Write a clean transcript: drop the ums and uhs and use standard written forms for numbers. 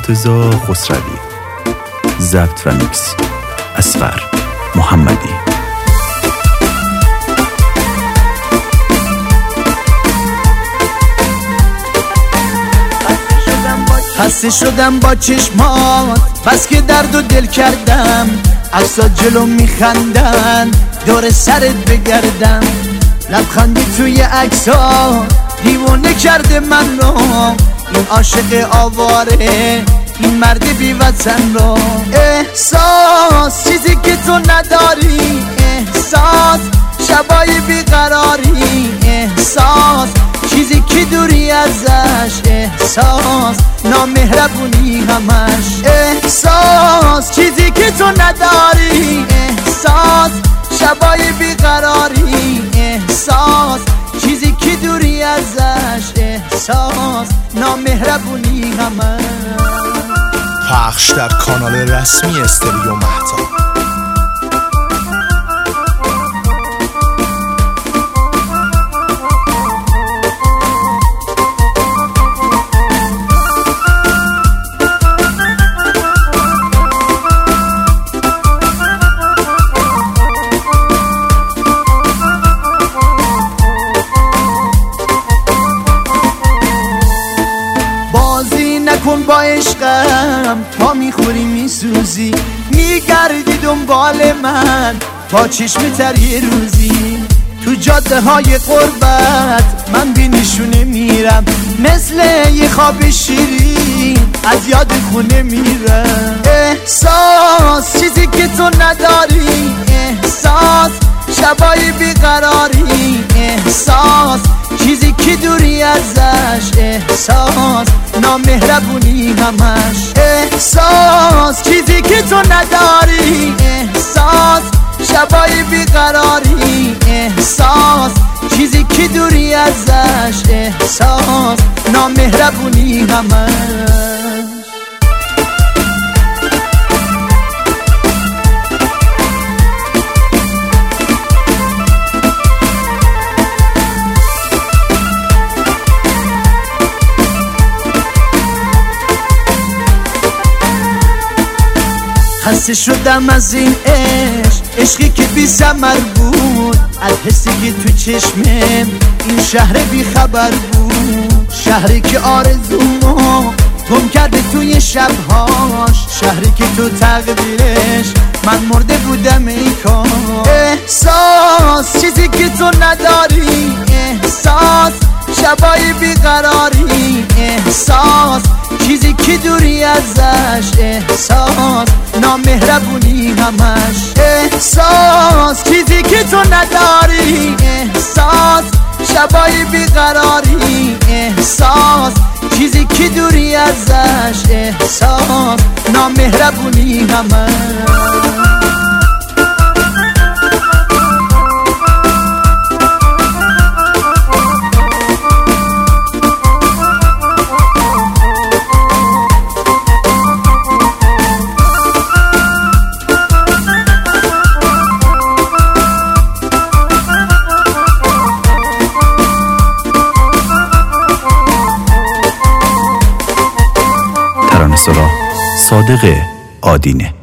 مرتضی خسروی. ضبط و میکس اصغر محمدی. خسته شدم با چشمات، بس که درد و دل کردم. عکسات جلو میخندن، دور سرت بگردم. لبخندی توی عکس‌ها دیوونه کرده من رو. این عاشق آواره، این مرد بی وطن رو. احساس چیزی که تو نداری، احساس شبای بیقراری، احساس چیزی که دوری ازش، احساس نامهربونی همش. احساس چیزی که تو نداری، احساس شبای بیقراری، احساس چیزی که دوری ازش، احساس نامهربونی همش. پخش در کانال رسمی استریو مهتاب. نکن با عشقم، تا میخوری میسوزی. میگردی دنبال من تا چشم تر یه روزی. تو جاده های غربت من بی نشونه میرم، مثل یه خواب شیرین از یاد خونه میرم. احساس چیزی که تو نداری، احساس شبای بیقراری، احساس چیزی که دوری ازش، احساس نامهربونی همش. احساس چیزی که تو نداری، احساس شبای بیقراری، احساس چیزی که دوری ازش، احساس نامهربونی همش. خسته شدم از این عشق، عشقی که بی ثمر بود. از حسی که تو چشمم این شهر بی خبر بود. شهری که آرزومو گم کرده توی شبهاش، شهری که تو تقدیرش من مرده بودم ای کاش. احساس چیزی که تو نداری، احساس شبای بیقراری، احساس چیزی که دوری ازش، احساس نامهربونی همش. احساس چیزی که تو نداری، احساس شبای بیقراری، احساس چیزی که دوری ازش، احساس نامهربونی همش. صادق آدینه.